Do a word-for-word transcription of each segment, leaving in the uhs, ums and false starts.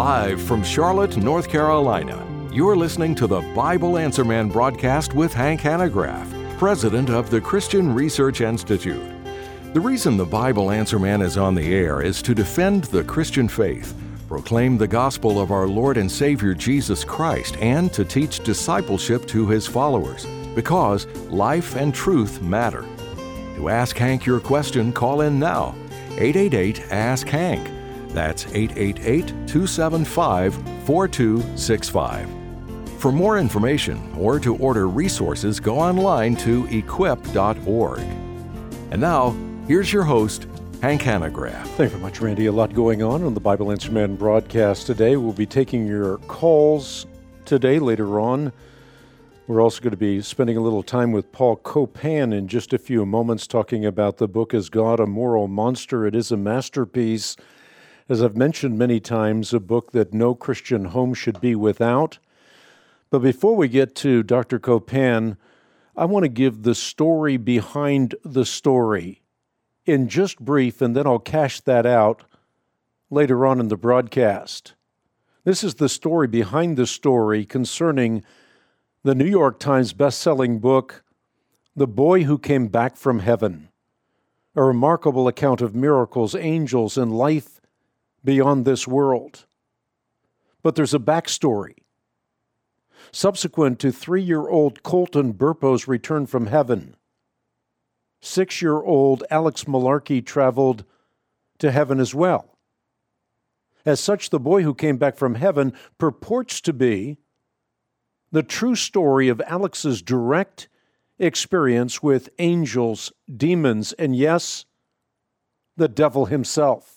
Live from Charlotte, North Carolina, you're listening to the Bible Answer Man broadcast with Hank Hanegraaff, president of the Christian Research Institute. The reason the Bible Answer Man is on the air is to defend the Christian faith, proclaim the gospel of our Lord and Savior Jesus Christ, and to teach discipleship to His followers, because life and truth matter. To ask Hank your question, call in now. eight eight eight, ask Hank. That's eight eight eight, two seven five, four two six five. For more information or to order resources, go online to equip dot org. And now, here's your host, Hank Hanegraaff. Thank you very much, Randy. A lot going on on the Bible Answer Man broadcast today. We'll be taking your calls today, later on. We're also going to be spending a little time with Paul Copan in just a few moments, talking about the book, Is God a Moral Monster? It is a masterpiece. As I've mentioned many times, a book that no Christian home should be without. But before we get to Doctor Copan, I want to give the story behind the story in just brief, and then I'll cash that out later on in the broadcast. This is the story behind the story concerning the New York Times best-selling book, The Boy Who Came Back from Heaven, a remarkable account of miracles, angels, and life beyond this world. But there's a backstory. Subsequent to three-year-old Colton Burpo's return from heaven, six-year-old Alex Malarkey traveled to heaven as well. As such, The Boy Who Came Back from Heaven purports to be the true story of Alex's direct experience with angels, demons, and yes, the devil himself.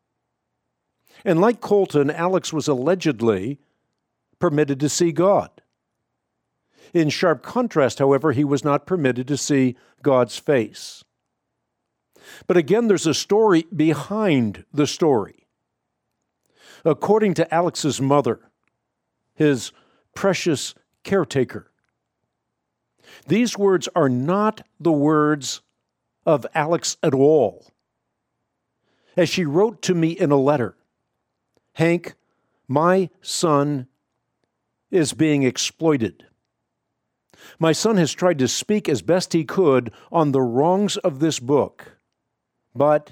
And like Colton, Alex was allegedly permitted to see God. In sharp contrast, however, he was not permitted to see God's face. But again, there's a story behind the story. According to Alex's mother, his precious caretaker, these words are not the words of Alex at all. As she wrote to me in a letter, Hank, my son is being exploited. My son has tried to speak as best he could on the wrongs of this book, but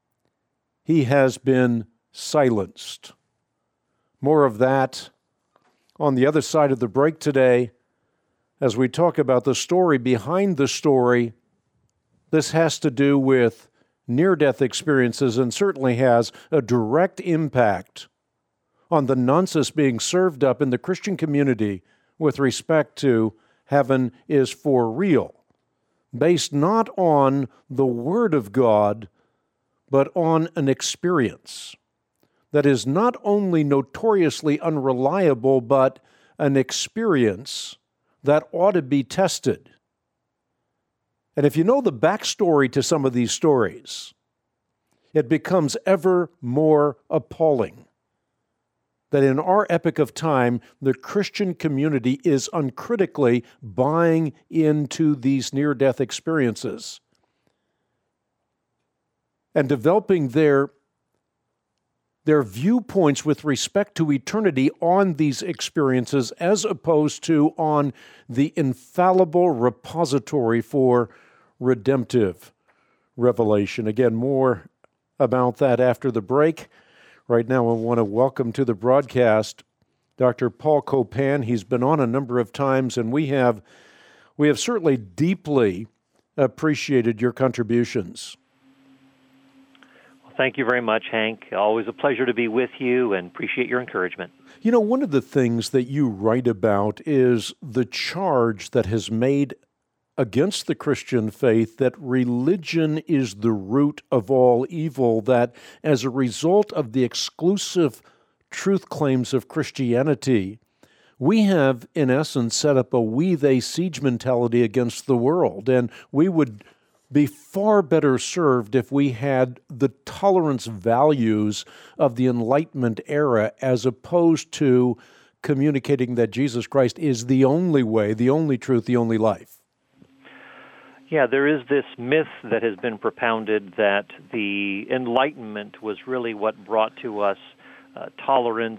he has been silenced. More of that on the other side of the break today as we talk about the story behind the story. This has to do with near-death experiences and certainly has a direct impact on the nonsense being served up in the Christian community with respect to heaven is for real, based not on the Word of God, but on an experience that is not only notoriously unreliable, but an experience that ought to be tested. And if you know the backstory to some of these stories, it becomes ever more appalling that in our epoch of time, the Christian community is uncritically buying into these near-death experiences and developing their, their viewpoints with respect to eternity on these experiences as opposed to on the infallible repository for redemptive revelation. Again, more about that after the break. Right now, I want to welcome to the broadcast Doctor Paul Copan. He's been on a number of times, and we have we have certainly deeply appreciated your contributions. Well, thank you very much, Hank. Always a pleasure to be with you, and appreciate your encouragement. You know, one of the things that you write about is the charge that has made against the Christian faith that religion is the root of all evil, that as a result of the exclusive truth claims of Christianity, we have, in essence, set up a we-they siege mentality against the world, and we would be far better served if we had the tolerance values of the Enlightenment era as opposed to communicating that Jesus Christ is the only way, the only truth, the only life. Yeah, there is this myth that has been propounded that the Enlightenment was really what brought to us uh, tolerance,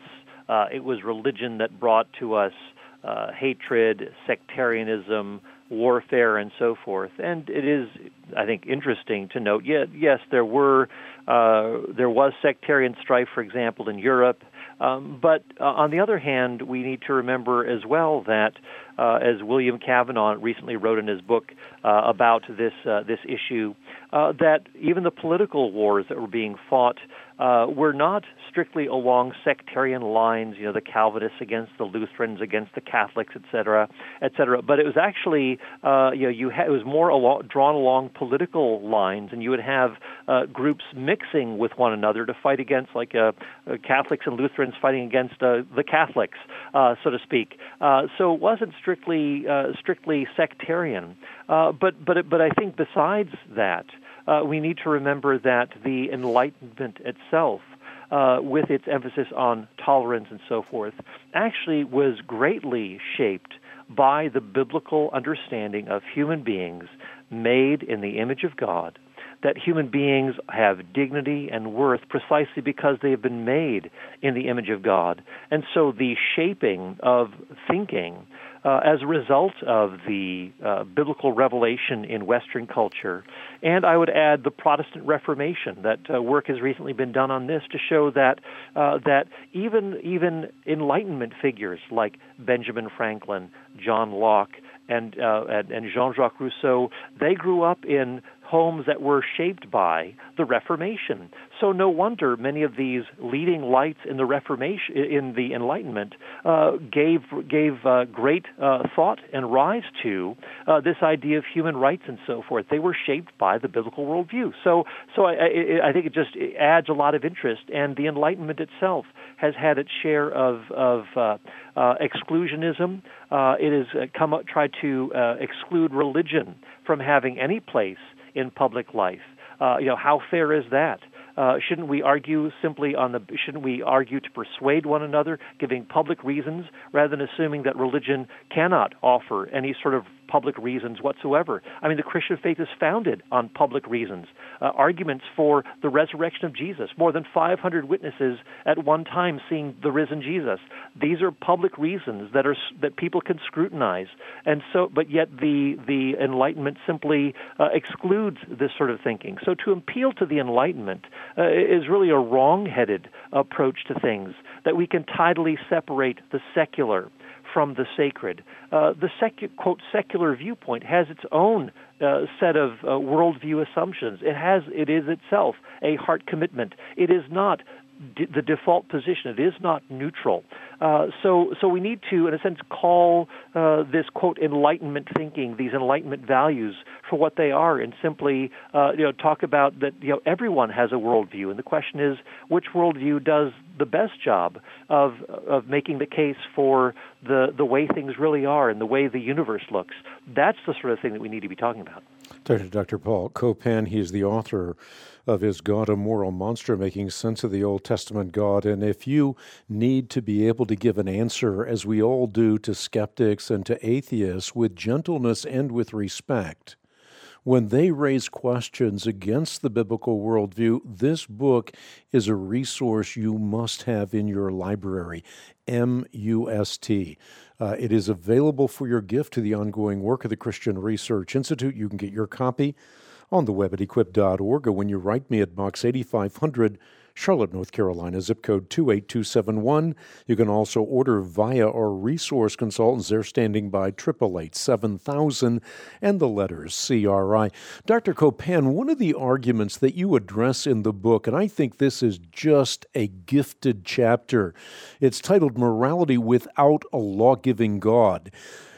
uh, it was religion that brought to us uh, hatred, sectarianism, warfare, and so forth. And it is, I think, interesting to note, yeah, yes, there were uh, there was sectarian strife, for example, in Europe. Um, but uh, on the other hand, we need to remember as well that, uh, as William Cavanaugh recently wrote in his book uh, about this uh, this issue, uh, that even the political wars that were being fought uh, were not strictly along sectarian lines, you know, the Calvinists against the Lutherans, against the Catholics, et cetera, et cetera. But it was actually, uh, you know, you ha- it was more along, drawn along political lines, and you would have uh, groups mixing with one another to fight against, like uh, uh, Catholics and Lutherans fighting against uh, the Catholics, uh, so to speak. Uh, so it wasn't strictly uh, strictly sectarian. Uh, but but but I think besides that, uh, we need to remember that the Enlightenment itself, Uh, with its emphasis on tolerance and so forth, actually was greatly shaped by the biblical understanding of human beings made in the image of God, that human beings have dignity and worth precisely because they have been made in the image of God. And so the shaping of thinking uh, as a result of the uh, biblical revelation in Western culture, and I would add the Protestant Reformation, that uh, work has recently been done on this to show that uh, that even even Enlightenment figures like Benjamin Franklin, John Locke, and uh, and, and Jean-Jacques Rousseau, they grew up in homes that were shaped by the Reformation. So no wonder many of these leading lights in the Reformation, in the Enlightenment, uh, gave gave uh, great uh, thought and rise to uh, this idea of human rights and so forth. They were shaped by the biblical worldview. So, so I, I, I think it just adds a lot of interest. And the Enlightenment itself has had its share of of uh, uh, exclusionism. Uh, it has come up, tried to uh, exclude religion from having any place in public life. Uh, you know, how fair is that? Uh, shouldn't we argue simply on the? Shouldn't we argue to persuade one another, giving public reasons, rather than assuming that religion cannot offer any sort of public reasons whatsoever? I mean, the Christian faith is founded on public reasons. Uh, arguments for the resurrection of Jesus. More than five hundred witnesses at one time seeing the risen Jesus. These are public reasons that are that people can scrutinize. And so, but yet the the Enlightenment simply uh, excludes this sort of thinking. So to appeal to the Enlightenment uh, is really a wrong-headed approach to things, that we can tidily separate the secular from the sacred. Uh, the secu- quote secular viewpoint has its own uh, set of uh, worldview assumptions. It has, it is itself a heart commitment. It is not d- the default position. It is not neutral. Uh, so, so we need to, in a sense, call uh, this quote Enlightenment thinking, these Enlightenment values, for what they are, and simply, uh, you know, talk about that. You know, everyone has a worldview, and the question is, which worldview does the best job of of making the case for the the way things really are and the way the universe looks? That's the sort of thing that we need to be talking about. Doctor Doctor Paul Copan, he is the author of his God, a Moral Monster, Making Sense of the Old Testament God. And if you need to be able to give an answer, as we all do, to skeptics and to atheists with gentleness and with respect, when they raise questions against the biblical worldview, this book is a resource you must have in your library, M U S T. Uh, it is available for your gift to the ongoing work of the Christian Research Institute. You can get your copy on the web at equip dot org, or when you write me at Box eighty-five hundred, Charlotte, North Carolina, zip code two eight two seven one. You can also order via our resource consultants. They're standing by, eight eight eight, seven thousand, and the letters C R I. Doctor Copan, one of the arguments that you address in the book, and I think this is just a gifted chapter, it's titled Morality Without a Law-Giving God.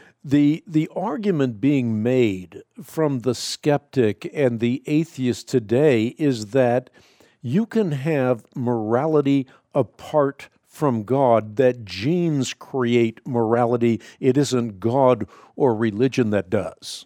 The the argument being made from the skeptic and the atheist today is that you can have morality apart from God, that genes create morality. It isn't God or religion that does.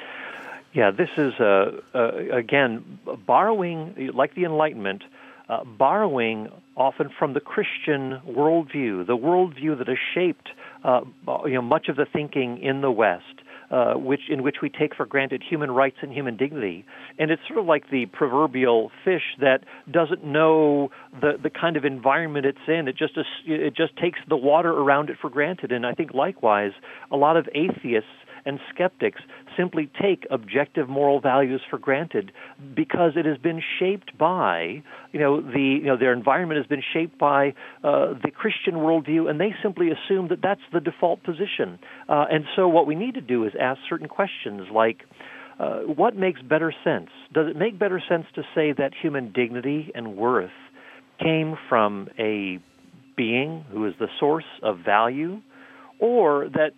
Yeah, this is, uh, uh, again, borrowing, like the Enlightenment, uh, borrowing often from the Christian worldview, the worldview that has shaped uh, you know, much of the thinking in the West. uh, which in which we take for granted human rights and human dignity. And it's sort of like the proverbial fish that doesn't know the, the kind of environment it's in. It just it just takes the water around it for granted. And I think likewise, a lot of atheists and skeptics simply take objective moral values for granted because it has been shaped by, you know, the you know their environment has been shaped by uh, the Christian worldview, and they simply assume that that's the default position. Uh, and so what we need to do is ask certain questions like, uh, what makes better sense? Does it make better sense to say that human dignity and worth came from a being who is the source of value, or that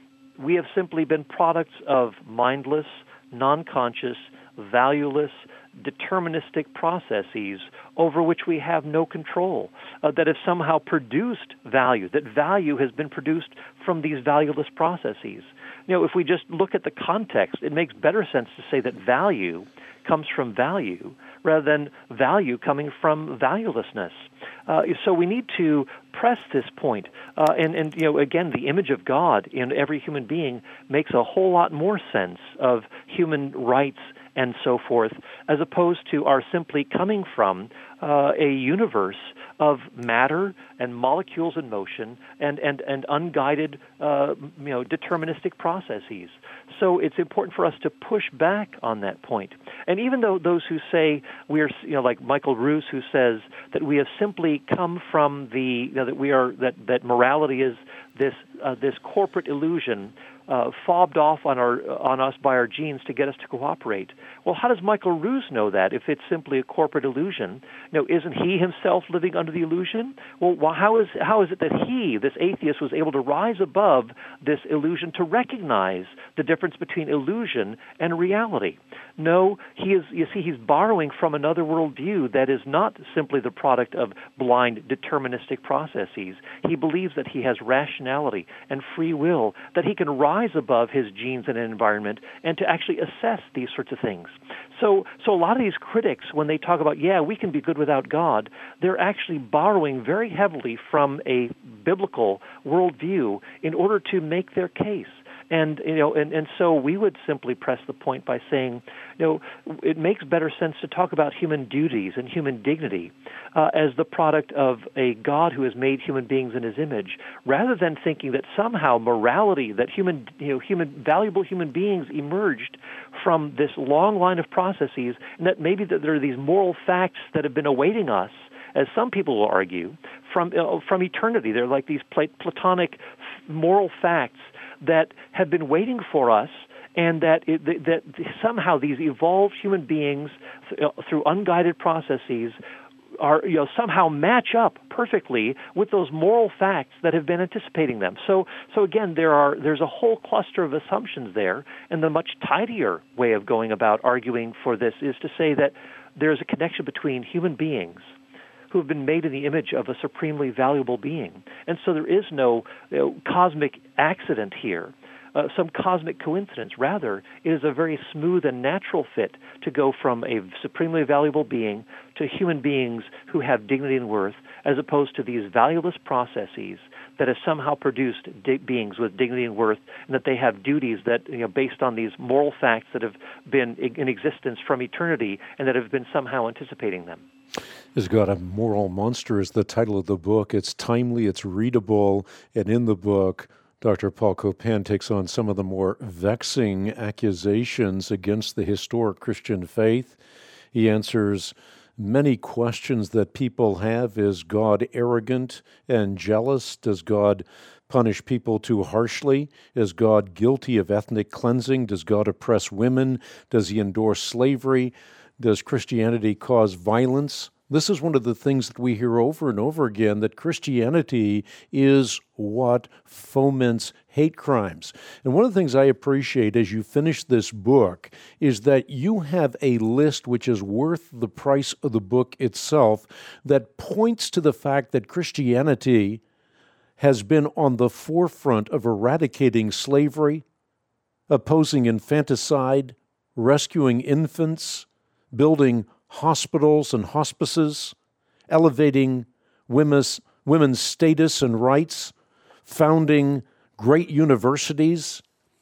we have simply been products of mindless, non-conscious, valueless, deterministic processes over which we have no control, uh, that have somehow produced value, that value has been produced from these valueless processes. You know, if we just look at the context, it makes better sense to say that value comes from value rather than value coming from valuelessness. Uh, so we need to press this point. Uh, and, and, you know, again, the image of God in every human being makes a whole lot more sense of human rights and so forth, as opposed to our simply coming from uh, a universe of matter and molecules in motion and, and, and unguided, uh, you know, deterministic processes. So it's important for us to push back on that point. And even though those who say we are, you know, like Michael Ruse, who says that we have simply come from the, you know, that we are, that, that morality is this, uh, this corporate illusion Uh, fobbed off on our on us by our genes to get us to cooperate. Well, how does Michael Ruse know that if it's simply a corporate illusion? You know, isn't he himself living under the illusion? Well, well, how is how is it that he, this atheist, was able to rise above this illusion to recognize the difference between illusion and reality? No, he is. You see, he's borrowing from another worldview that is not simply the product of blind deterministic processes. He believes that he has rationality and free will, that he can rise above his genes and environment and to actually assess these sorts of things. So so a lot of these critics, when they talk about, yeah, we can be good without God, they're actually borrowing very heavily from a biblical worldview in order to make their case. And you know, and, and so we would simply press the point by saying, you know, it makes better sense to talk about human duties and human dignity uh, as the product of a God who has made human beings in His image, rather than thinking that somehow morality, that human, you know, human valuable human beings emerged from this long line of processes, and that maybe that there are these moral facts that have been awaiting us, as some people will argue, from uh, from eternity. They're like these Platonic moral facts that have been waiting for us, and that it, that somehow these evolved human beings, through unguided processes, are, you know, somehow match up perfectly with those moral facts that have been anticipating them. So, so again, there are there's a whole cluster of assumptions there, and the much tidier way of going about arguing for this is to say that there's a connection between human beings who have been made in the image of a supremely valuable being. And so there is no, you know, cosmic accident here, uh, some cosmic coincidence. Rather, it is a very smooth and natural fit to go from a supremely valuable being to human beings who have dignity and worth, as opposed to these valueless processes that have somehow produced di- beings with dignity and worth, and that they have duties that, you know, based on these moral facts that have been in existence from eternity and that have been somehow anticipating them. Is God a Moral Monster is the title of the book. It's timely, it's readable, and in the book, Doctor Paul Copan takes on some of the more vexing accusations against the historic Christian faith. He answers many questions that people have. Is God arrogant and jealous? Does God punish people too harshly? Is God guilty of ethnic cleansing? Does God oppress women? Does He endorse slavery? Does Christianity cause violence? This is one of the things that we hear over and over again, that Christianity is what foments hate crimes. And one of the things I appreciate as you finish this book is that you have a list which is worth the price of the book itself, that points to the fact that Christianity has been on the forefront of eradicating slavery, opposing infanticide, rescuing infants, building hospitals and hospices, elevating women's, women's status and rights, founding great universities,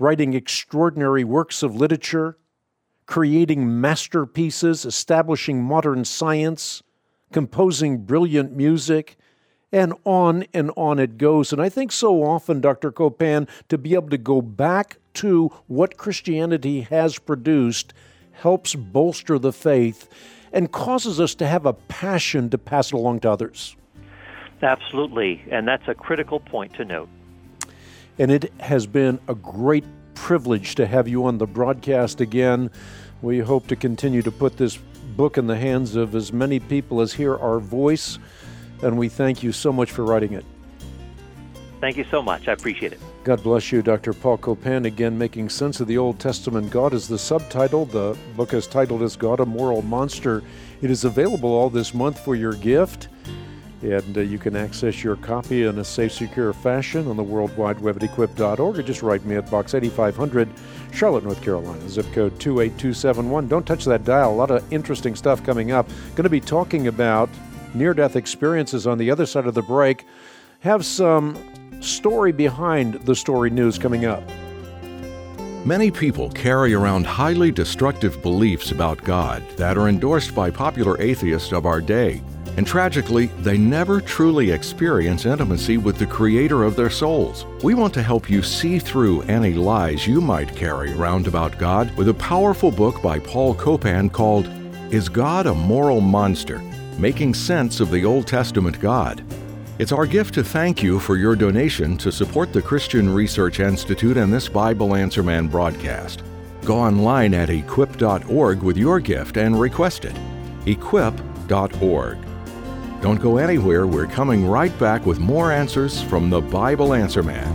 writing extraordinary works of literature, creating masterpieces, establishing modern science, composing brilliant music, and on and on it goes. And I think so often, Doctor Copan, to be able to go back to what Christianity has produced helps bolster the faith and causes us to have a passion to pass it along to others. Absolutely, and that's a critical point to note. And it has been a great privilege to have you on the broadcast again. We hope to continue to put this book in the hands of as many people as hear our voice, and we thank you so much for writing it. Thank you so much. I appreciate it. God bless you, Doctor Paul Copan. Again, Making Sense of the Old Testament God is the subtitle. The book is titled Is God a Moral Monster? It is available all this month for your gift, and uh, you can access your copy in a safe, secure fashion on the World Wide Web at equip dot org, or just write me at Box eighty-five hundred, Charlotte, North Carolina, zip code two eight two seven one. Don't touch that dial. A lot of interesting stuff coming up. Going to be talking about near-death experiences on the other side of the break. Have some story behind the story news coming up. Many people carry around highly destructive beliefs about God that are endorsed by popular atheists of our day. And tragically, they never truly experience intimacy with the Creator of their souls. We want to help you see through any lies you might carry around about God with a powerful book by Paul Copan called Is God a Moral Monster? Making Sense of the Old Testament God. It's our gift to thank you for your donation to support the Christian Research Institute and this Bible Answer Man broadcast. Go online at equip dot org with your gift and request it. equip dot org. Don't go anywhere. We're coming right back with more answers from the Bible Answer Man.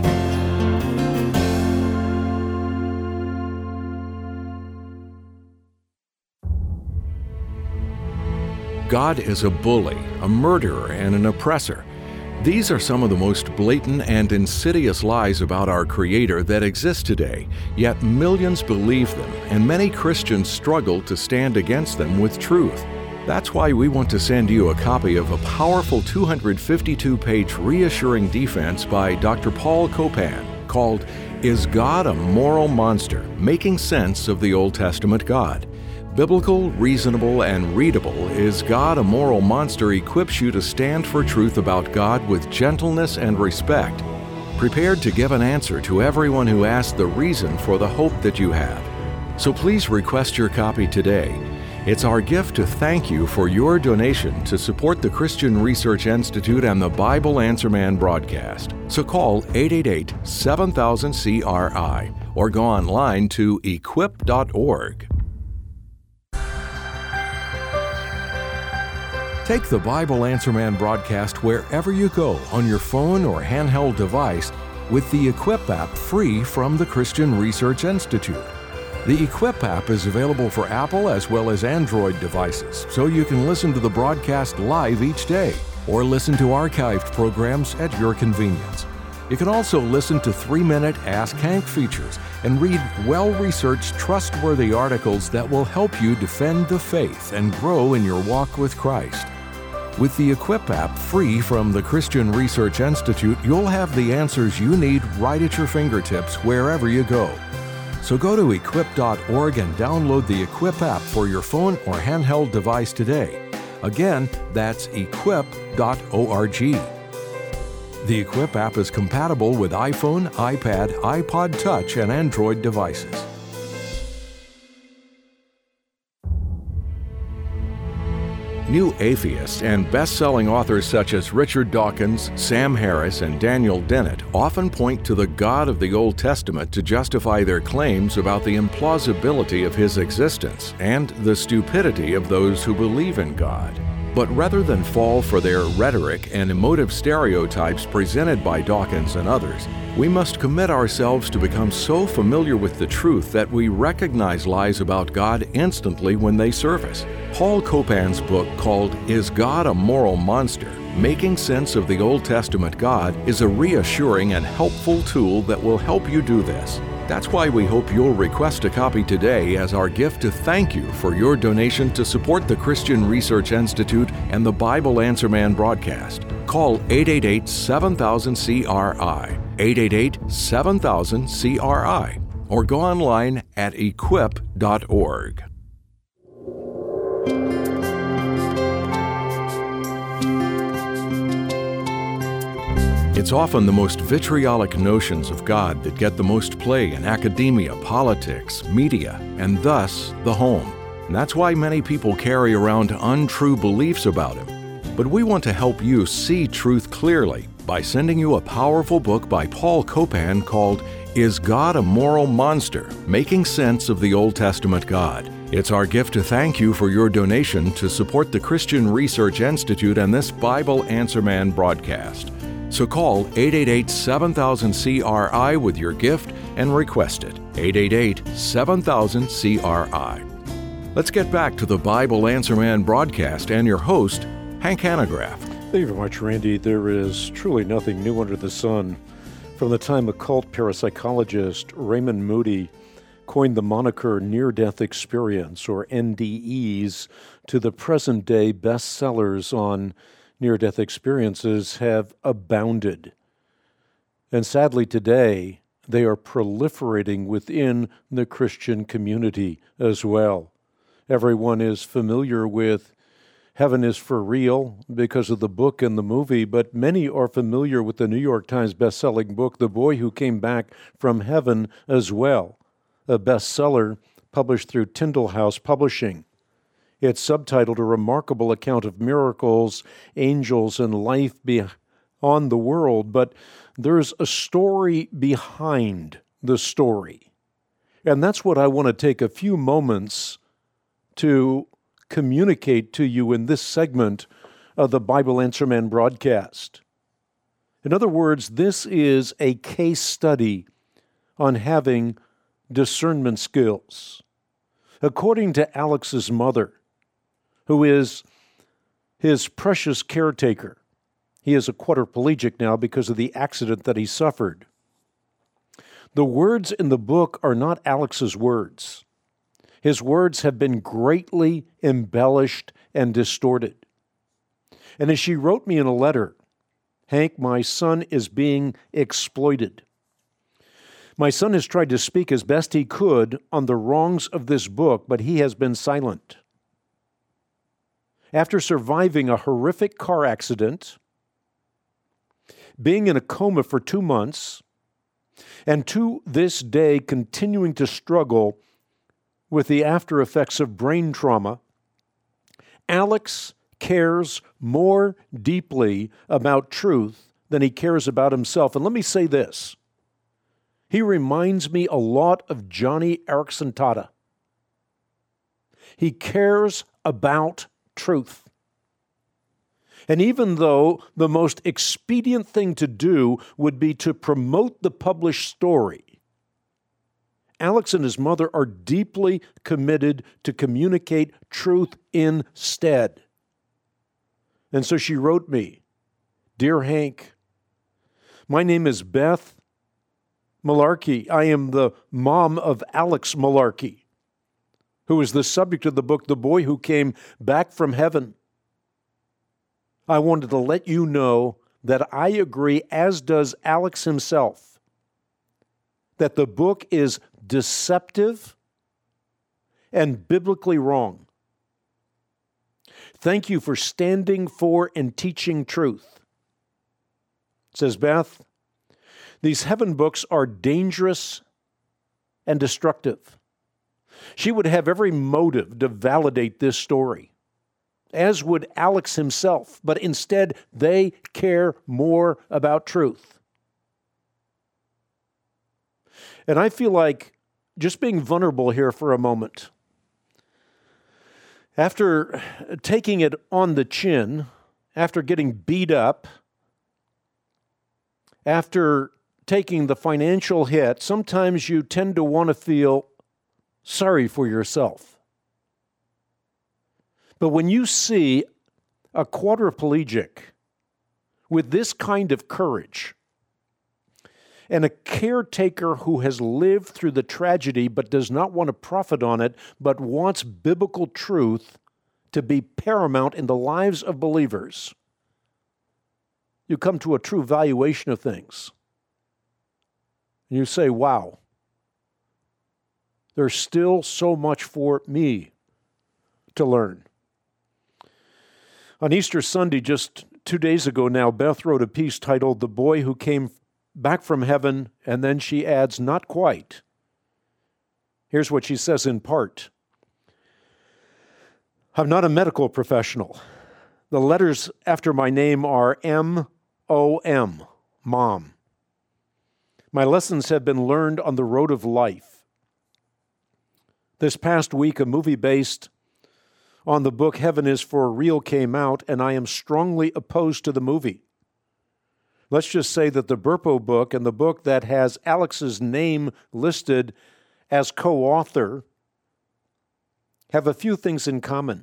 God is a bully, a murderer, and an oppressor. These are some of the most blatant and insidious lies about our Creator that exist today, yet millions believe them, and many Christians struggle to stand against them with truth. That's why we want to send you a copy of a powerful two hundred fifty-two page reassuring defense by Doctor Paul Copan called Is God a Moral Monster? Making Sense of the Old Testament God. Biblical, reasonable, and readable, Is God a Moral Monster equips you to stand for truth about God with gentleness and respect, prepared to give an answer to everyone who asks the reason for the hope that you have. So please request your copy today. It's our gift to thank you for your donation to support the Christian Research Institute and the Bible Answer Man broadcast. So call eight eight eight, seven thousand, C R I or go online to equip dot org. Take the Bible Answer Man broadcast wherever you go on your phone or handheld device with the Equip app free from the Christian Research Institute. The Equip app is available for Apple as well as Android devices, so you can listen to the broadcast live each day or listen to archived programs at your convenience. You can also listen to three-minute Ask Hank features and read well-researched, trustworthy articles that will help you defend the faith and grow in your walk with Christ. With the Equip app free from the Christian Research Institute, you'll have the answers you need right at your fingertips wherever you go. So go to equip dot org and download the Equip app for your phone or handheld device today. Again, that's equip dot org. The Equip app is compatible with iPhone, iPad, iPod Touch, and Android devices. New atheists and best-selling authors such as Richard Dawkins, Sam Harris, and Daniel Dennett often point to the God of the Old Testament to justify their claims about the implausibility of His existence and the stupidity of those who believe in God. But rather than fall for their rhetoric and emotive stereotypes presented by Dawkins and others, we must commit ourselves to become so familiar with the truth that we recognize lies about God instantly when they surface. Paul Copan's book called Is God a Moral Monster? Making Sense of the Old Testament God is a reassuring and helpful tool that will help you do this. That's why we hope you'll request a copy today as our gift to thank you for your donation to support the Christian Research Institute and the Bible Answer Man broadcast. Call eight eight eight, seven thousand, C R I, eight eight eight, seven thousand, C R I, or go online at equip dot org. It's often the most vitriolic notions of God that get the most play in academia, politics, media, and thus the home. And that's why many people carry around untrue beliefs about Him. But we want to help you see truth clearly by sending you a powerful book by Paul Copan called Is God a Moral Monster? Making Sense of the Old Testament God. It's our gift to thank you for your donation to support the Christian Research Institute and this Bible Answer Man broadcast. So call eight eight eight, seven thousand, C R I with your gift and request it. eight eight eight, seven thousand, C R I. Let's get back to the Bible Answer Man broadcast and your host, Hank Hanegraaff. Thank you very much, Randy. There is truly nothing new under the sun. From the time occult parapsychologist Raymond Moody coined the moniker near-death experience, or N D Es, to the present-day bestsellers on near-death experiences have abounded. And sadly today, they are proliferating within the Christian community as well. Everyone is familiar with Heaven is for Real because of the book and the movie, but many are familiar with the New York Times best-selling book, The Boy Who Came Back from Heaven as well, a bestseller published through Tyndall House Publishing. It's subtitled A Remarkable Account of Miracles, Angels, and Life Beyond the World, but there's a story behind the story. And that's what I want to take a few moments to communicate to you in this segment of the Bible Answer Man broadcast. In other words, this is a case study on having discernment skills. According to Alex's mother, who is his precious caretaker. He is a quadriplegic now because of the accident that he suffered. The words in the book are not Alex's words. His words have been greatly embellished and distorted. And as she wrote me in a letter, Hank, my son is being exploited. My son has tried to speak as best he could on the wrongs of this book, but he has been silent. After surviving a horrific car accident, being in a coma for two months, and to this day continuing to struggle with the after effects of brain trauma, Alex cares more deeply about truth than he cares about himself. And let me say this. He reminds me a lot of Johnny Erickson Tata. He cares about truth. And even though the most expedient thing to do would be to promote the published story, Alex and his mother are deeply committed to communicate truth instead. And so she wrote me, Dear Hank, my name is Beth Malarkey. I am the mom of Alex Malarkey, who is the subject of the book, The Boy Who Came Back from Heaven. I wanted to let you know that I agree, as does Alex himself, that the book is deceptive and biblically wrong. Thank you for standing for and teaching truth. Says Beth, these heaven books are dangerous and destructive. She would have every motive to validate this story, as would Alex himself, but instead they care more about truth. And I feel like just being vulnerable here for a moment. After taking it on the chin, after getting beat up, after taking the financial hit, sometimes you tend to want to feel sorry for yourself. But when you see a quadriplegic with this kind of courage, and a caretaker who has lived through the tragedy but does not want to profit on it, but wants biblical truth to be paramount in the lives of believers, you come to a true valuation of things. And you say, wow, There's still so much for me to learn. On Easter Sunday, just two days ago now, Beth wrote a piece titled "The Boy Who Came Back from Heaven," and then she adds, "Not quite." Here's what she says in part. I'm not a medical professional. The letters after my name are M O M, Mom. My lessons have been learned on the road of life. This past week, a movie based on the book Heaven is for Real came out, and I am strongly opposed to the movie. Let's just say that the Burpo book and the book that has Alex's name listed as co-author have a few things in common.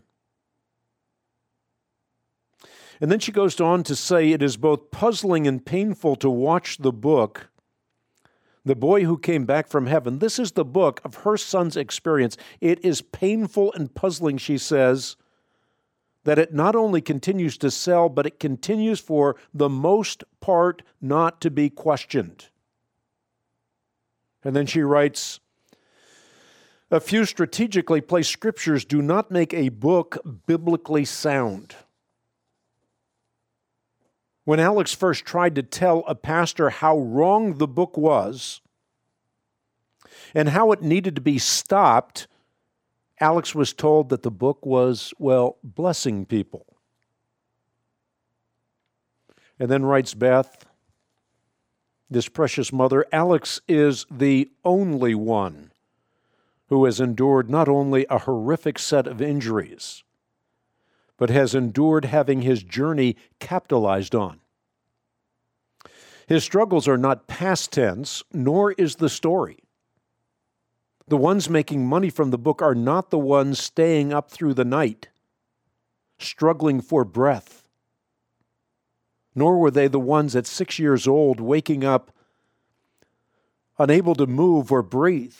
And then she goes on to say it is both puzzling and painful to watch the book, The Boy Who Came Back from Heaven. This is the book of her son's experience. It is painful and puzzling, she says, that it not only continues to sell, but it continues for the most part not to be questioned. And then she writes, a few strategically placed scriptures do not make a book biblically sound. When Alex first tried to tell a pastor how wrong the book was and how it needed to be stopped, Alex was told that the book was, well, blessing people. And then writes Beth, this precious mother, Alex is the only one who has endured not only a horrific set of injuries, but has endured having his journey capitalized on. His struggles are not past tense, nor is the story. The ones making money from the book are not the ones staying up through the night, struggling for breath. Nor were they the ones at six years old waking up unable to move or breathe.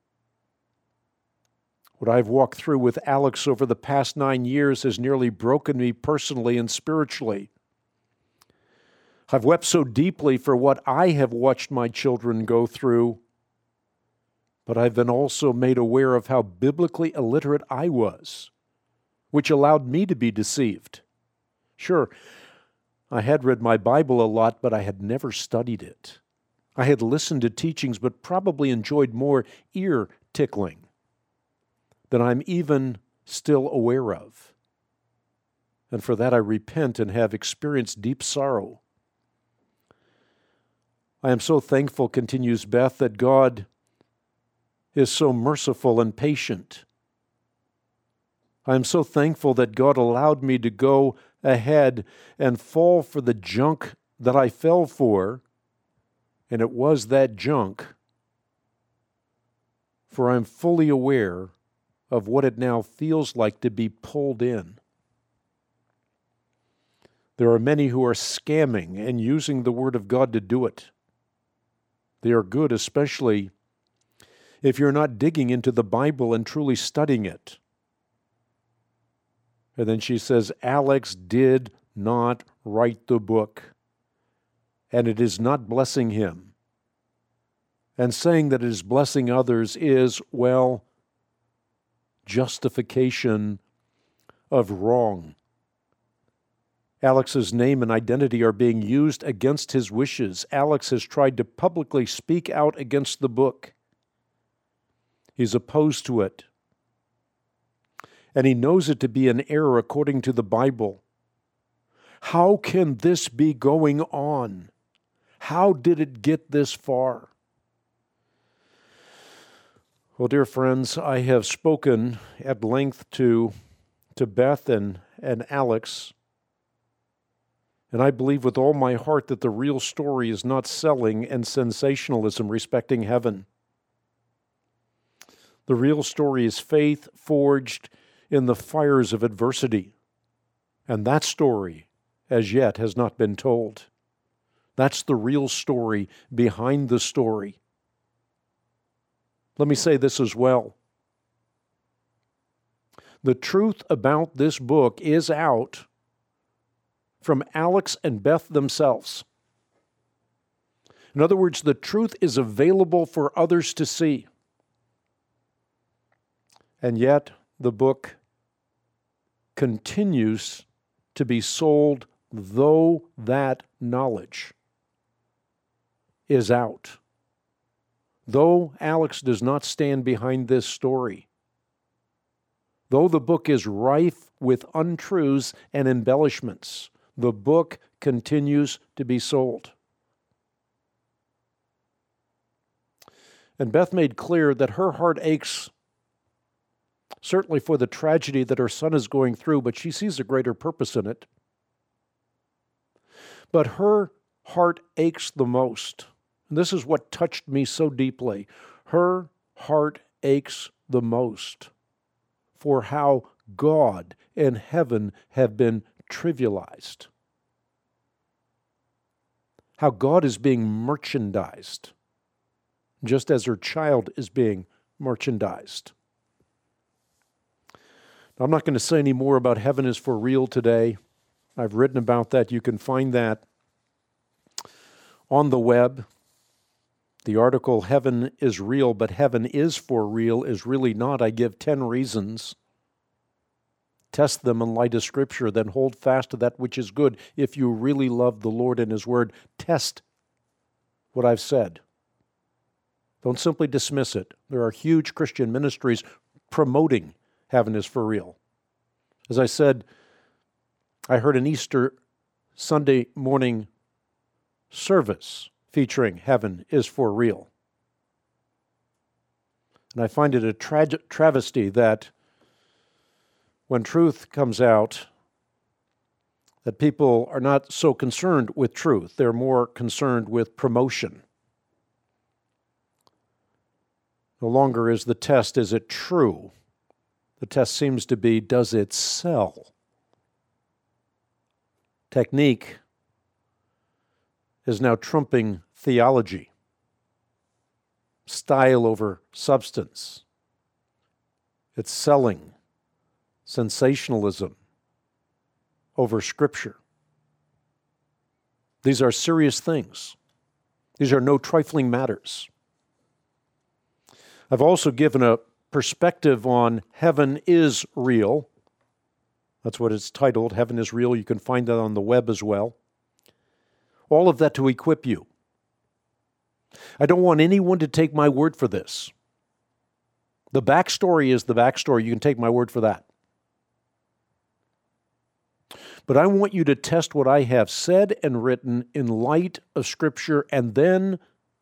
What I've walked through with Alex over the past nine years has nearly broken me personally and spiritually. I've wept so deeply for what I have watched my children go through, but I've been also made aware of how biblically illiterate I was, which allowed me to be deceived. Sure, I had read my Bible a lot, but I had never studied it. I had listened to teachings, but probably enjoyed more ear tickling than I'm even still aware of. And for that I repent and have experienced deep sorrow. I am so thankful, continues Beth, that God is so merciful and patient. I am so thankful that God allowed me to go ahead and fall for the junk that I fell for, and it was that junk, for I'm fully aware of what it now feels like to be pulled in. There are many who are scamming and using the Word of God to do it. They are good, especially if you're not digging into the Bible and truly studying it. And then she says, Alex did not write the book, and it is not blessing him. And saying that it is blessing others is, well, justification of wrong. Alex's name and identity are being used against his wishes. Alex has tried to publicly speak out against the book. He's opposed to it. And he knows it to be an error according to the Bible. How can this be going on? How did it get this far? Well, dear friends, I have spoken at length to, to Beth and, and Alex, and I believe with all my heart that the real story is not selling and sensationalism respecting heaven. The real story is faith forged in the fires of adversity, and that story, as yet, has not been told. That's the real story behind the story. Let me say this as well. The truth about this book is out from Alex and Beth themselves. In other words, the truth is available for others to see. And yet the book continues to be sold, though that knowledge is out. Though Alex does not stand behind this story, though the book is rife with untruths and embellishments, the book continues to be sold. And Beth made clear that her heart aches certainly for the tragedy that her son is going through, but she sees a greater purpose in it. But her heart aches the most, and this is what touched me so deeply. Her heart aches the most for how God and heaven have been trivialized, how God is being merchandised, just as her child is being merchandised. Now, I'm not going to say any more about heaven is for real today. I've written about that. You can find that on the web. The article, Heaven is Real, but Heaven is for Real, is really not. I give ten reasons. Test them in light of Scripture, then hold fast to that which is good. If you really love the Lord and His Word, test what I've said. Don't simply dismiss it. There are huge Christian ministries promoting heaven is for real. As I said, I heard an Easter Sunday morning service featuring heaven is for real. And I find it a tra- travesty that when truth comes out, that people are not so concerned with truth. They're more concerned with promotion. No longer is the test, is it true? The test seems to be, does it sell? Technique is now trumping theology. Style over substance. It's selling sensationalism over Scripture. These are serious things. These are no trifling matters. I've also given a perspective on Heaven is Real. That's what it's titled, Heaven is Real. You can find that on the web as well. All of that to equip you. I don't want anyone to take my word for this. The backstory is the backstory. You can take my word for that. But I want you to test what I have said and written in light of Scripture, and then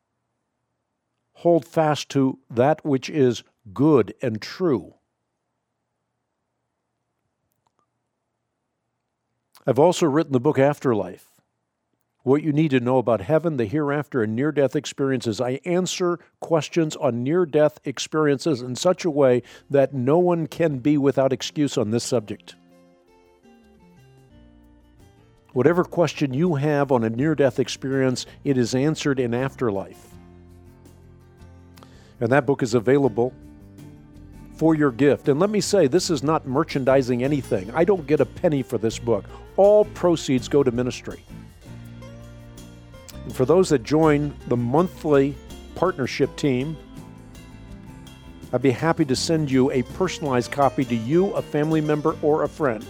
hold fast to that which is good and true. I've also written the book Afterlife. What you need to know about heaven, the hereafter, and near-death experiences. I answer questions on near-death experiences in such a way that no one can be without excuse on this subject. Whatever question you have on a near-death experience, it is answered in Afterlife. And that book is available for your gift. And let me say, this is not merchandising anything. I don't get a penny for this book. All proceeds go to ministry. And for those that join the monthly partnership team, I'd be happy to send you a personalized copy to you, a family member, or a friend.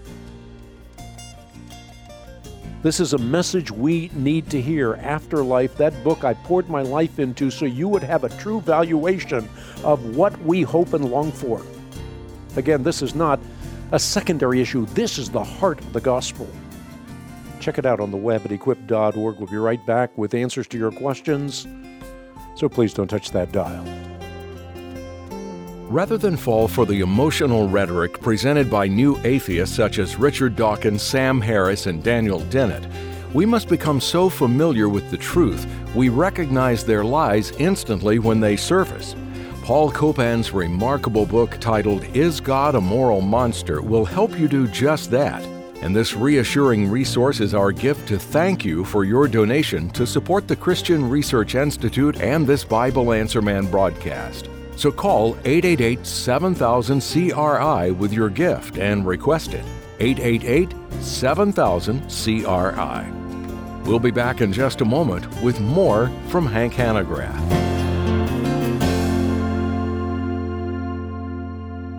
This is a message we need to hear. Afterlife, that book I poured my life into so you would have a true valuation of what we hope and long for. Again, this is not a secondary issue. This is the heart of the gospel. Check it out on the web at equip dot org. We'll be right back with answers to your questions. So please don't touch that dial. Rather than fall for the emotional rhetoric presented by new atheists such as Richard Dawkins, Sam Harris, and Daniel Dennett, we must become so familiar with the truth we recognize their lies instantly when they surface. Paul Copan's remarkable book titled Is God a Moral Monster will help you do just that. And this reassuring resource is our gift to thank you for your donation to support the Christian Research Institute and this Bible Answer Man broadcast. So call eight eight eight, seven thousand, C R I with your gift and request it. eight eight eight, seven thousand, C R I. We'll be back in just a moment with more from Hank Hanegraaff.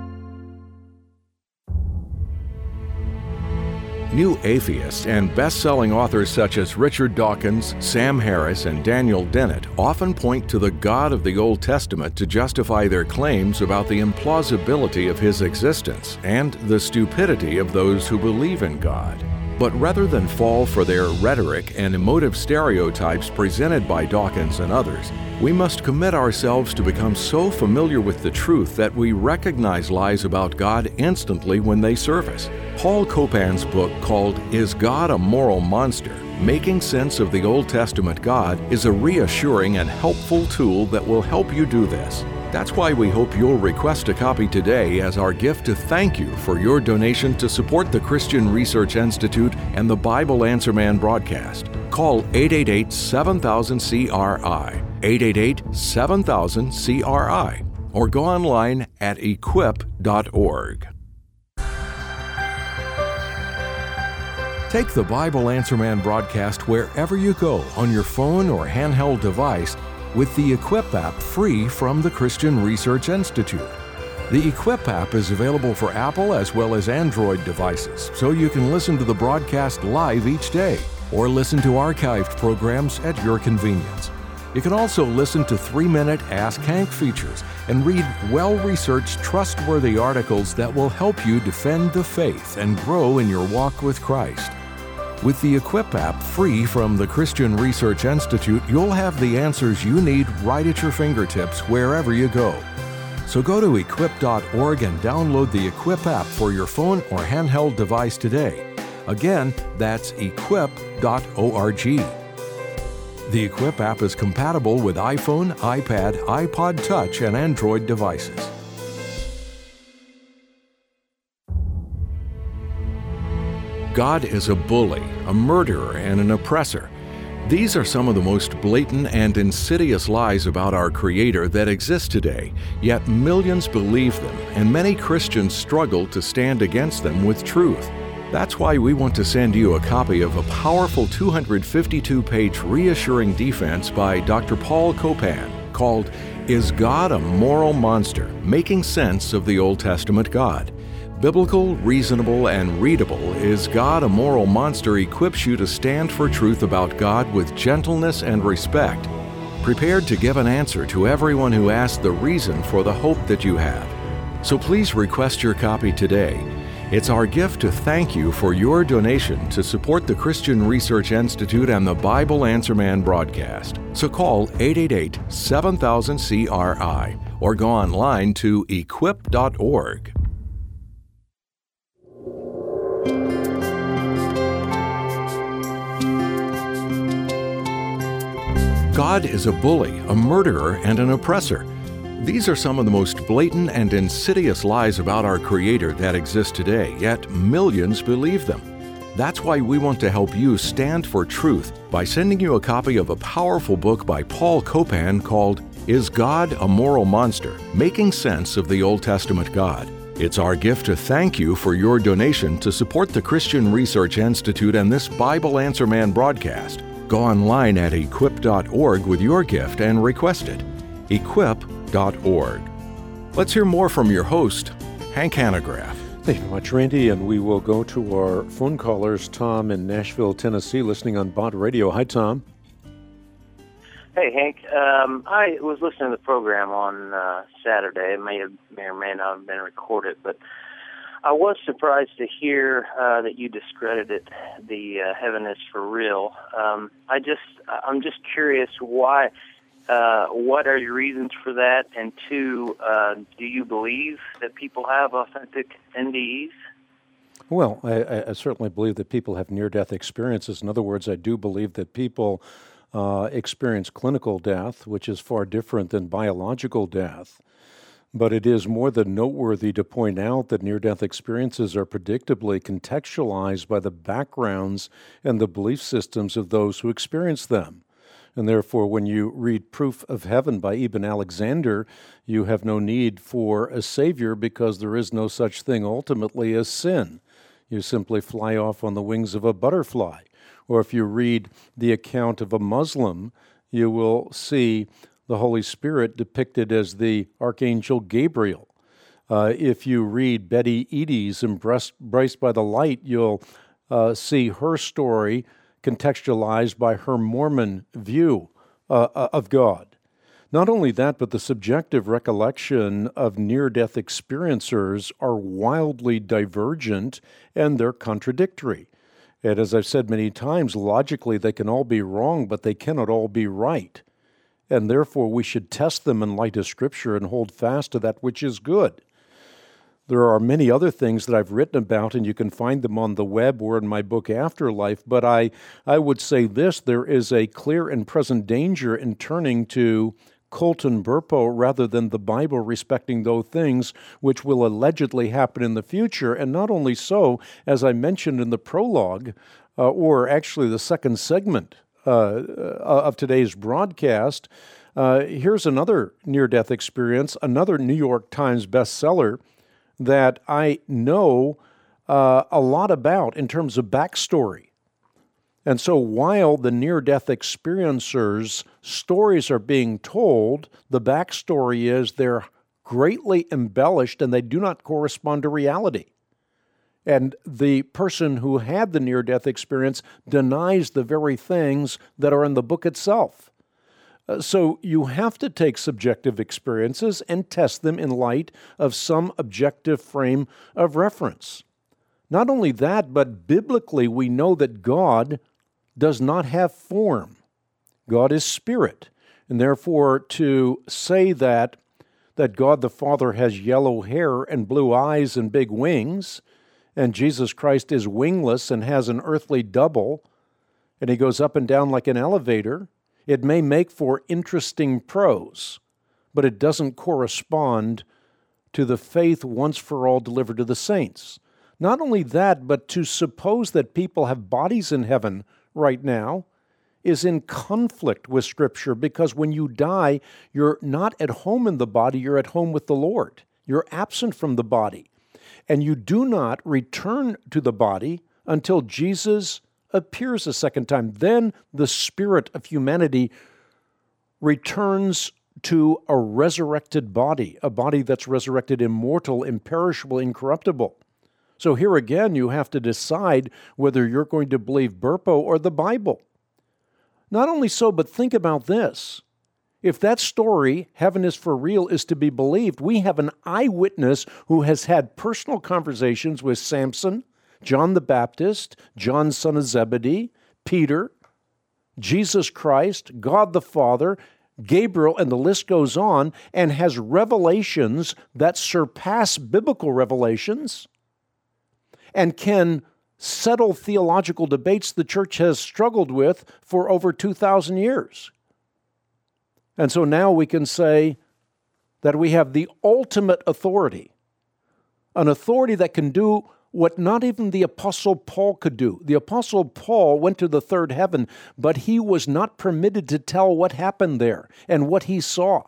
New atheists and best-selling authors such as Richard Dawkins, Sam Harris, and Daniel Dennett often point to the God of the Old Testament to justify their claims about the implausibility of his existence and the stupidity of those who believe in God. But rather than fall for their rhetoric and emotive stereotypes presented by Dawkins and others, we must commit ourselves to become so familiar with the truth that we recognize lies about God instantly when they surface. Paul Copan's book called Is God a Moral Monster? Making Sense of the Old Testament God is a reassuring and helpful tool that will help you do this. That's why we hope you'll request a copy today as our gift to thank you for your donation to support the Christian Research Institute and the Bible Answer Man broadcast. Call eight eight eight, seven thousand, C R I, eight eight eight, seven thousand, C R I, or go online at equip dot org. Take the Bible Answer Man broadcast wherever you go on your phone or handheld device with the Equip app free from the Christian Research Institute. The Equip app is available for Apple as well as Android devices, so you can listen to the broadcast live each day or listen to archived programs at your convenience. You can also listen to three-minute Ask Hank features and read well-researched, trustworthy articles that will help you defend the faith and grow in your walk with Christ. With the Equip app free from the Christian Research Institute, you'll have the answers you need right at your fingertips wherever you go. So go to equip dot org and download the Equip app for your phone or handheld device today. Again, that's equip dot org. The Equip app is compatible with iPhone, iPad, iPod Touch, and Android devices. God is a bully, a murderer, and an oppressor. These are some of the most blatant and insidious lies about our Creator that exist today, yet millions believe them, and many Christians struggle to stand against them with truth. That's why we want to send you a copy of a powerful two hundred fifty-two page reassuring defense by Doctor Paul Copan called Is God a Moral Monster? Making Sense of the Old Testament God. Biblical, reasonable, and readable, Is God a Moral Monster equips you to stand for truth about God with gentleness and respect, prepared to give an answer to everyone who asks the reason for the hope that you have. So please request your copy today. It's our gift to thank you for your donation to support the Christian Research Institute and the Bible Answer Man broadcast. So call eight eight eight, seven thousand, C R I or go online to equip dot org. God is a bully, a murderer, and an oppressor. These are some of the most blatant and insidious lies about our Creator that exist today, yet millions believe them. That's why we want to help you stand for truth by sending you a copy of a powerful book by Paul Copan called Is God a Moral Monster? Making Sense of the Old Testament God. It's our gift to thank you for your donation to support the Christian Research Institute and this Bible Answer Man broadcast. Go online at equip dot org with your gift and request it. equip dot org. Let's hear more from your host, Hank Hanegraaff. Thank you very much, Randy, and we will go to our phone callers. Tom in Nashville, Tennessee, listening on Bott Radio. Hi, Tom. Hey, Hank. Um, I was listening to the program on uh, Saturday. It may, have, may or may not have been recorded, but I was surprised to hear uh, that you discredited the uh, heaven is for real. Um, I just, I'm just curious why. Uh, what are your reasons for that? And two, uh, do you believe that people have authentic N D Es? Well, I, I certainly believe that people have near-death experiences. In other words, I do believe that people uh, experience clinical death, which is far different than biological death. But it is more than noteworthy to point out that near-death experiences are predictably contextualized by the backgrounds and the belief systems of those who experience them. And therefore, when you read Proof of Heaven by Eben Alexander, you have no need for a Savior because there is no such thing ultimately as sin. You simply fly off on the wings of a butterfly. Or if you read the account of a Muslim, you will see the Holy Spirit depicted as the Archangel Gabriel. Uh, if you read Betty Eadie's Embraced by the Light, you'll uh, see her story contextualized by her Mormon view uh, of God. Not only that, but the subjective recollection of near-death experiencers are wildly divergent and they're contradictory. And as I've said many times, logically they can all be wrong, but they cannot all be right. And therefore we should test them in light of Scripture and hold fast to that which is good. There are many other things that I've written about, and you can find them on the web or in my book Afterlife, but I, I would say this: there is a clear and present danger in turning to Colton Burpo rather than the Bible respecting those things which will allegedly happen in the future. And not only so, as I mentioned in the prologue, uh, or actually the second segment uh, of today's broadcast, uh, here's another near-death experience, another New York Times bestseller that I know uh, a lot about in terms of backstory. And so while the near-death experiencers' stories are being told, the backstory is they're greatly embellished and they do not correspond to reality. And the person who had the near-death experience denies the very things that are in the book itself. Uh, so you have to take subjective experiences and test them in light of some objective frame of reference. Not only that, but biblically we know that God does not have form. God is spirit. And therefore, to say that, that God the Father has yellow hair and blue eyes and big wings, and Jesus Christ is wingless and has an earthly double, and he goes up and down like an elevator, it may make for interesting prose, but it doesn't correspond to the faith once for all delivered to the saints. Not only that, but to suppose that people have bodies in heaven right now is in conflict with Scripture, because when you die, you're not at home in the body, you're at home with the Lord. You're absent from the body. And you do not return to the body until Jesus appears a second time. Then the spirit of humanity returns to a resurrected body, a body that's resurrected, immortal, imperishable, incorruptible. So here again, you have to decide whether you're going to believe Burpo or the Bible. Not only so, but think about this. If that story, heaven is for real, is to be believed, we have an eyewitness who has had personal conversations with Samson, John the Baptist, John son of Zebedee, Peter, Jesus Christ, God the Father, Gabriel, and the list goes on, and has revelations that surpass biblical revelations and can settle theological debates the church has struggled with for over two thousand years. And so now we can say that we have the ultimate authority, an authority that can do what not even the Apostle Paul could do. The Apostle Paul went to the third heaven, but he was not permitted to tell what happened there and what he saw.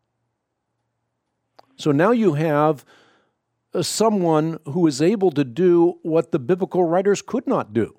So now you have someone who is able to do what the biblical writers could not do.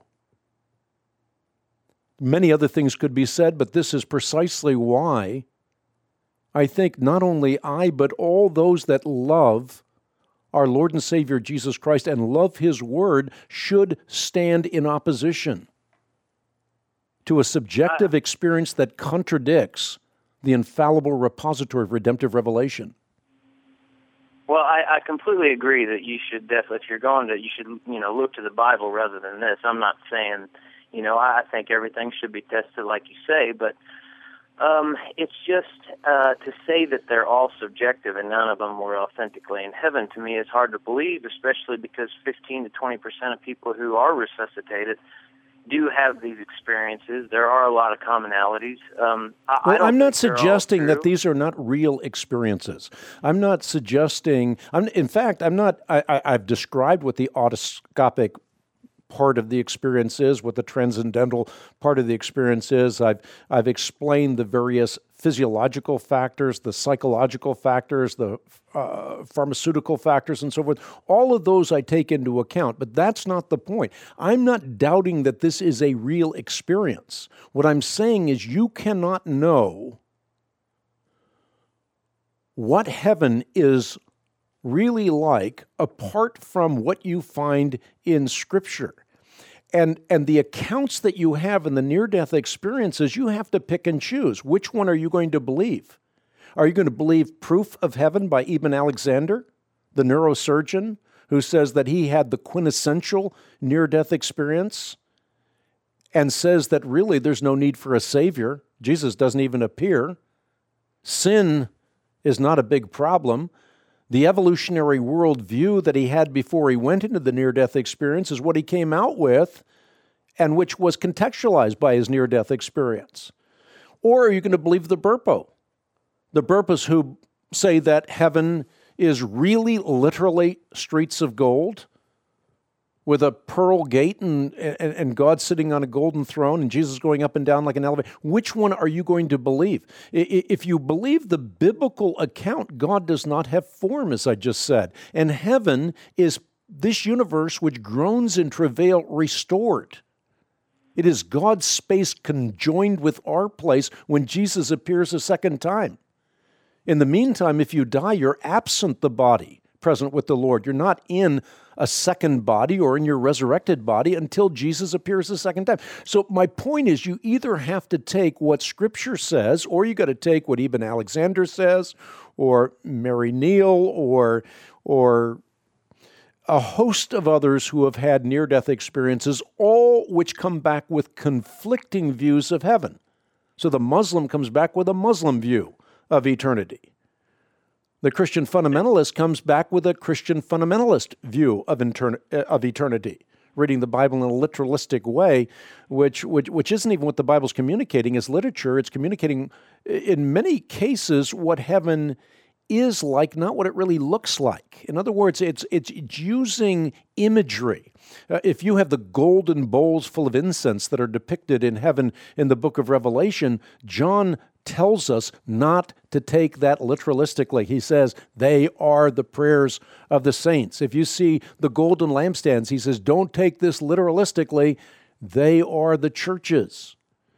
Many other things could be said, but this is precisely why I think not only I, but all those that love our Lord and Savior Jesus Christ and love His Word should stand in opposition to a subjective experience that contradicts the infallible repository of redemptive revelation. Well, I, I completely agree that you should definitely, if you're going to, you should, you know, look to the Bible rather than this. I'm not saying, you know, I think everything should be tested like you say, but um, it's just uh, to say that they're all subjective and none of them were authentically in heaven, to me is hard to believe, especially because fifteen to twenty percent of people who are resuscitated do have these experiences. There are a lot of commonalities. Um, I, well, I don't I'm not think suggesting that these are not real experiences. I'm not suggesting, I'm, in fact, I'm not, I, I, I've described what the autoscopic part of the experience is, what the transcendental part of the experience is. I've, I've explained the various physiological factors, the psychological factors, the uh, pharmaceutical factors, and so forth. All of those I take into account, but that's not the point. I'm not doubting that this is a real experience. What I'm saying is you cannot know what heaven is really like apart from what you find in Scripture. And, and the accounts that you have in the near-death experiences, you have to pick and choose. Which one are you going to believe? Are you going to believe Proof of Heaven by Eben Alexander, the neurosurgeon, who says that he had the quintessential near-death experience and says that really there's no need for a Savior? Jesus doesn't even appear. Sin is not a big problem. The evolutionary worldview that he had before he went into the near-death experience is what he came out with, and which was contextualized by his near-death experience. Or are you going to believe the Burpo? The Burpos who say that heaven is really literally streets of gold with a pearl gate and, and, and God sitting on a golden throne and Jesus going up and down like an elevator. Which one are you going to believe? If you believe the biblical account, God does not have form, as I just said. And heaven is this universe which groans in travail restored. It is God's space conjoined with our place when Jesus appears a second time. In the meantime, if you die, you're absent the body, present with the Lord. You're not in a second body or in your resurrected body until Jesus appears a second time. So my point is, you either have to take what Scripture says, or you got to take what Eben Alexander says, or Mary Neal, or or a host of others who have had near-death experiences, all which come back with conflicting views of heaven. So the Muslim comes back with a Muslim view of eternity. The Christian fundamentalist comes back with a Christian fundamentalist view of, intern- of eternity, reading the Bible in a literalistic way, which, which which isn't even what the Bible's communicating as literature. It's communicating, in many cases, what heaven is like, not what it really looks like. In other words, it's it's, it's using imagery. Uh, if you have the golden bowls full of incense that are depicted in heaven in the book of Revelation, John tells us not to take that literalistically. He says they are the prayers of the saints. If you see the golden lampstands, he says, don't take this literalistically. They are the churches.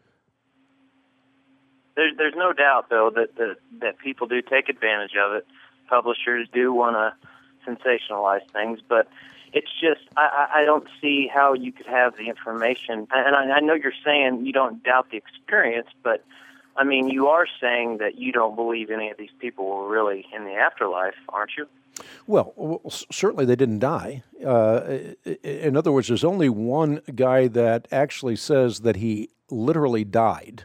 There's there's no doubt, though, that, that that people do take advantage of it. Publishers do want to sensationalize things, but it's just, I, I don't see how you could have the information. And I, I know you're saying you don't doubt the experience, but I mean, you are saying that you don't believe any of these people were really in the afterlife, aren't you? Well, certainly they didn't die. Uh, in other words, there's only one guy that actually says that he literally died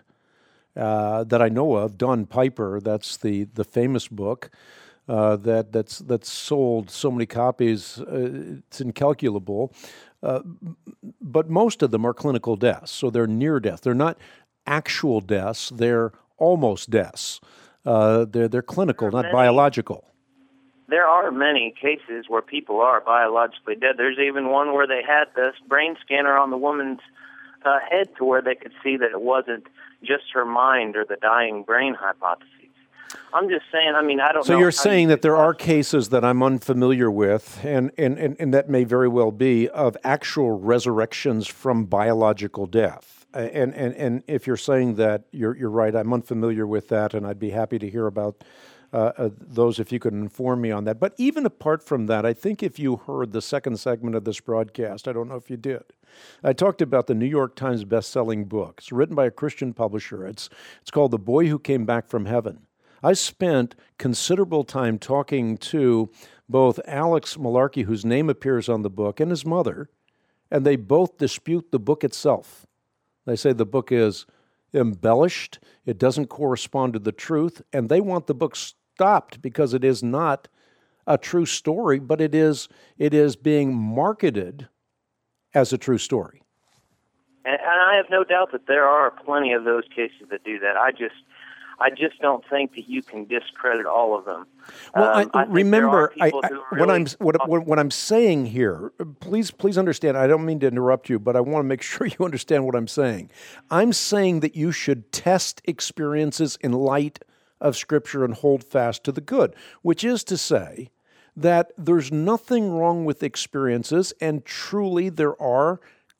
uh, that I know of, Don Piper. That's the, the famous book uh, that that's that's sold so many copies. Uh, it's incalculable. Uh, but most of them are clinical deaths, so they're near death. They're not actual deaths, they're almost deaths. Uh, they're they're clinical, not many, biological. There are many cases where people are biologically dead. There's even one where they had this brain scanner on the woman's uh, head to where they could see that it wasn't just her mind or the dying brain hypotheses. I'm just saying, I mean, I don't so know. So you're saying you that there are cases that I'm unfamiliar with, and, and, and, and that may very well be, of actual resurrections from biological death. And, and and if you're saying that, you're you're right. I'm unfamiliar with that, and I'd be happy to hear about uh, uh, those if you could inform me on that. But even apart from that, I think if you heard the second segment of this broadcast, I don't know if you did, I talked about the New York Times best-selling book. It's written by a Christian publisher. It's it's called The Boy Who Came Back from Heaven. I spent considerable time talking to both Alex Malarkey, whose name appears on the book, and his mother, and they both dispute the book itself. They say the book is embellished, it doesn't correspond to the truth, and they want the book stopped because it is not a true story, but it is it is being marketed as a true story. And, and I have no doubt that there are plenty of those cases that do that. I just I just don't think that you can discredit all of them. Well, um, I, I remember I, I, really what I'm what, what, what I'm saying here. Please, please understand. I don't mean to interrupt you, but I want to make sure you understand what I'm saying. I'm saying that you should test experiences in light of Scripture and hold fast to the good, which is to say that there's nothing wrong with experiences, and truly there are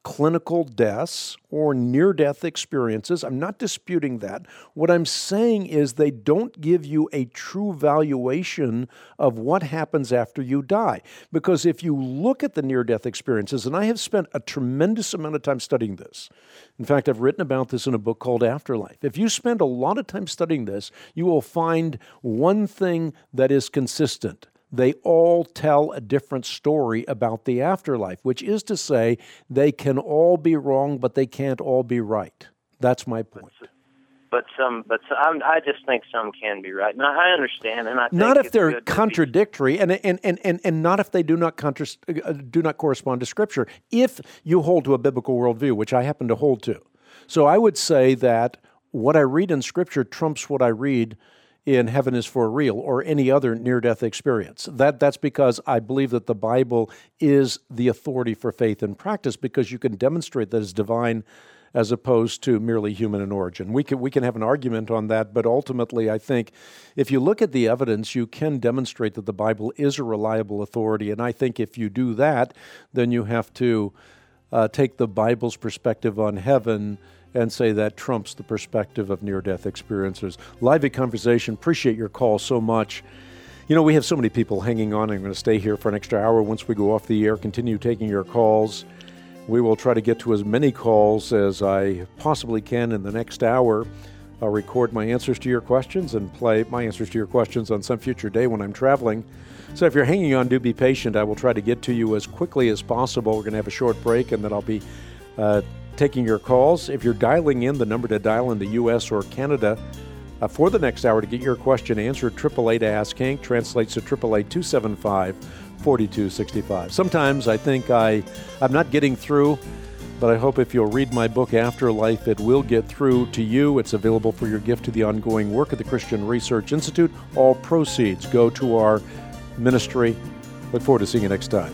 clinical deaths or near-death experiences. I'm not disputing that. What I'm saying is they don't give you a true valuation of what happens after you die. Because if you look at the near-death experiences, and I have spent a tremendous amount of time studying this. In fact, I've written about this in a book called Afterlife. If you spend a lot of time studying this, you will find one thing that is consistent. They all tell a different story about the afterlife, which is to say they can all be wrong, but they can't all be right. That's my point. But some, but some, I just think some can be right. Now, I understand, and I think not if it's they're good to contradictory, and, and and and and not if they do not contra- uh, do not correspond to Scripture. If you hold to a biblical worldview, which I happen to hold to, so I would say that what I read in Scripture trumps what I read in Heaven is for Real or any other near-death experience. That that's because I believe that the Bible is the authority for faith and practice, because you can demonstrate that it's divine as opposed to merely human in origin. We can we can have an argument on that, but ultimately I think if you look at the evidence, you can demonstrate that the Bible is a reliable authority, and I think if you do that, then you have to uh, take the Bible's perspective on heaven and say that trumps the perspective of near-death experiencers. Lively conversation. Appreciate your call so much. You know, we have so many people hanging on. I'm going to stay here for an extra hour once we go off the air, continue taking your calls. We will try to get to as many calls as I possibly can in the next hour. I'll record my answers to your questions and play my answers to your questions on some future day when I'm traveling. So if you're hanging on, do be patient. I will try to get to you as quickly as possible. We're going to have a short break, and then I'll be uh, taking your calls. If you're dialing in, the number to dial in the U S or Canada uh, for the next hour to get your question answered, eight eight eight ask hank translates to eight eight eight, two seven five, four two six five. Sometimes I think I, I'm not getting through, but I hope if you'll read my book, Afterlife, it will get through to you. It's available for your gift to the ongoing work of the Christian Research Institute. All proceeds go to our ministry. Look forward to seeing you next time.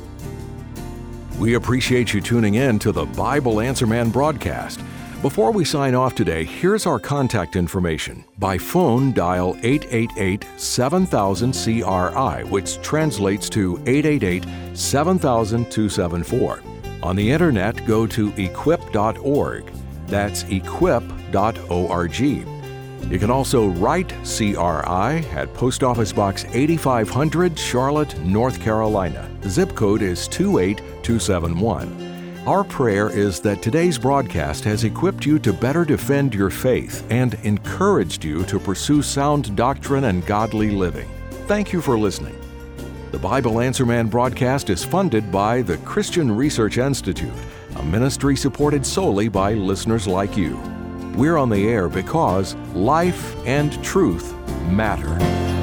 We appreciate you tuning in to the Bible Answer Man broadcast. Before we sign off today, here's our contact information. By phone, dial eight eight eight, seven thousand, C R I, which translates to eight eight eight, seven thousand, two seven four. On the internet, go to equip dot org. That's equip dot org. You can also write C R I at Post Office Box eighty-five hundred, Charlotte, North Carolina. The zip code is two eight two seven one. Our prayer is that today's broadcast has equipped you to better defend your faith and encouraged you to pursue sound doctrine and godly living. Thank you for listening. The Bible Answer Man broadcast is funded by the Christian Research Institute, a ministry supported solely by listeners like you. We're on the air because life and truth matter.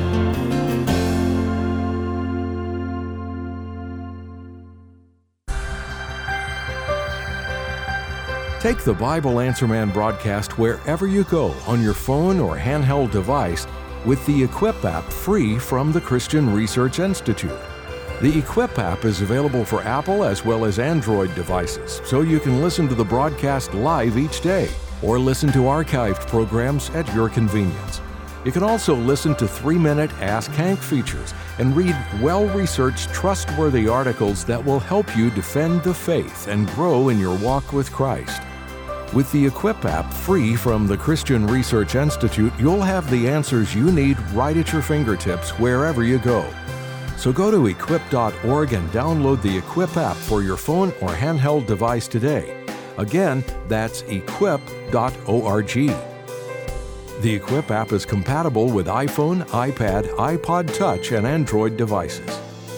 Take the Bible Answer Man broadcast wherever you go on your phone or handheld device with the Equip app free from the Christian Research Institute. The Equip app is available for Apple as well as Android devices, so you can listen to the broadcast live each day or listen to archived programs at your convenience. You can also listen to three-minute Ask Hank features and read well-researched, trustworthy articles that will help you defend the faith and grow in your walk with Christ. With the Equip app free from the Christian Research Institute, you'll have the answers you need right at your fingertips wherever you go. So go to equip dot org and download the Equip app for your phone or handheld device today. Again, that's equip dot org. The Equip app is compatible with iPhone, iPad, iPod Touch, and Android devices.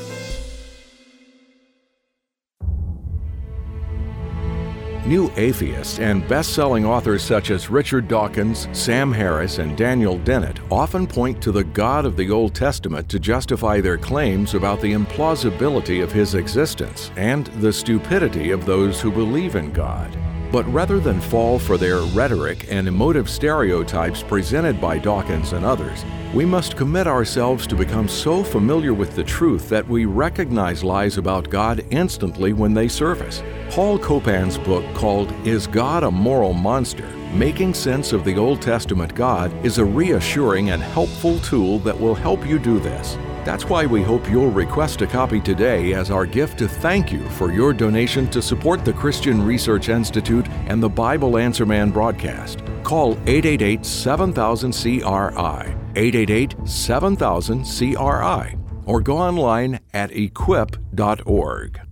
New atheists and best-selling authors such as Richard Dawkins, Sam Harris, and Daniel Dennett often point to the God of the Old Testament to justify their claims about the implausibility of his existence and the stupidity of those who believe in God. But rather than fall for their rhetoric and emotive stereotypes presented by Dawkins and others, we must commit ourselves to become so familiar with the truth that we recognize lies about God instantly when they surface. Paul Copan's book called Is God a Moral Monster? Making Sense of the Old Testament God is a reassuring and helpful tool that will help you do this. That's why we hope you'll request a copy today as our gift to thank you for your donation to support the Christian Research Institute and the Bible Answer Man broadcast. Call eight eight eight, seven thousand, C R I, eight eight eight, seven thousand, C R I, or go online at equip dot org.